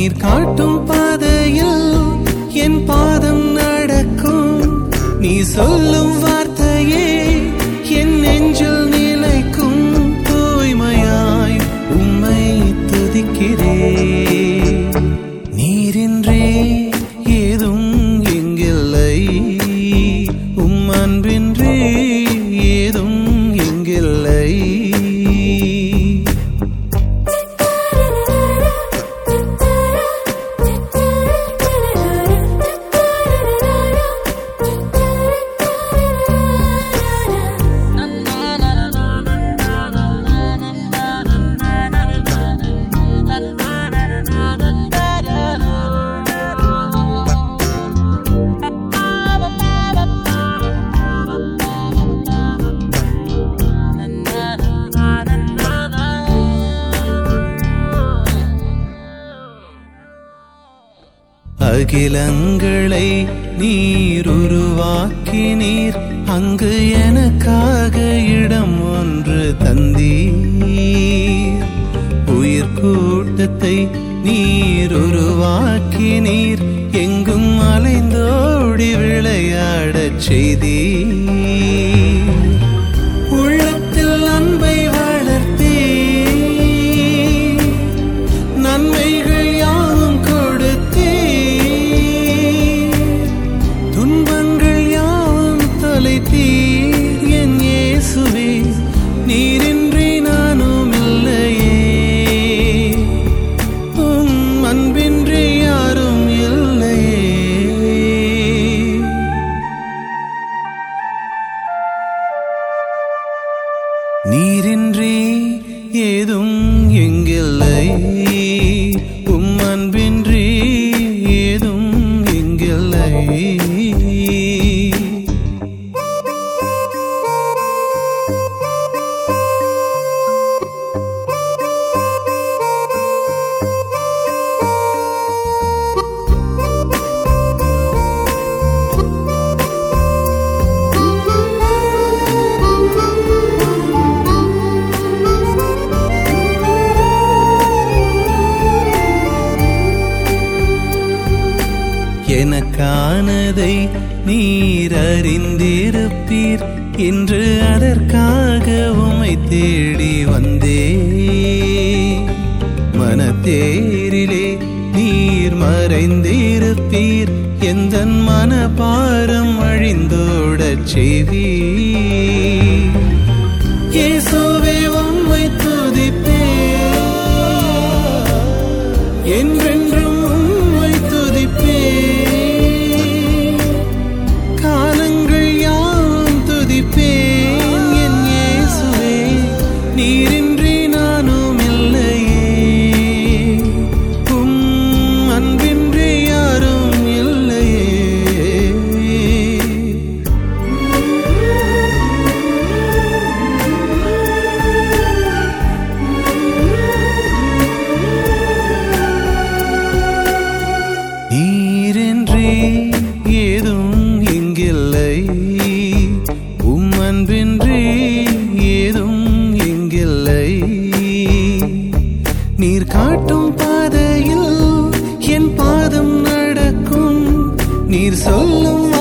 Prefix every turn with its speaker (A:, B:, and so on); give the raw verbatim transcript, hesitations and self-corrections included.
A: நீர் காட்டும் பாதையில் என் பாதம் நடக்கும். நீ சொல்லும் வார்த்தையே என் நெஞ்சில் நிலைக்கும். தூய்மையாய் உம்மை துதிக்கிறேன். நீரின்றி ஏதும் இங்கில்லை, உம் அன்பின்றி ஏதும் இங்கில்லை. அகிலங்களை நீர் உருவாக்கினீர், அங்கு எனக்காக இடம் ஒன்று தந்தீர். உயிர் கூட்டத்தை நீர் உருவாக்கினீர், எங்கும் அலைந்தோடி விளையாடச் செய்தீர். உள்ளத்தில் அன்பை வளர்த்தீர், நன்மைகள் யாவும் என் இயேசுவே. நீரின்றி நானும் இல்லையே, உம் அன்பின்றி யாரும் இல்லையே. நீரின்றி ஏதும் எங்கில்லை, உம் அன்பின்றி ஏதும் எங்கில்லை. எனக்கானதை நீர் அறிந்திருப்பீர், இன்று அதற்காக உம்மை தேடி வந்தே. மனத்தேரிலே நீர் மறைந்திருப்பீர், எந்தன் மனபாரம் அழிந்தோடச் செய்வீர். இயேசுவே உம்மை துதிப்பேன், என்றென்றும் உம்மை துதிப்பேன். நீரின்றி நானும் இல்லையே, உம் அன்பின்றி யாரும் இல்லையே. நீரின்றி ஏதும் இங்கில்லை, உம் அன்பின்றி ஏதும் இங்கில்லை. நீர் காட்டும் பாதையில் என் பாதம் நடக்கும். நீர் சொல்லும்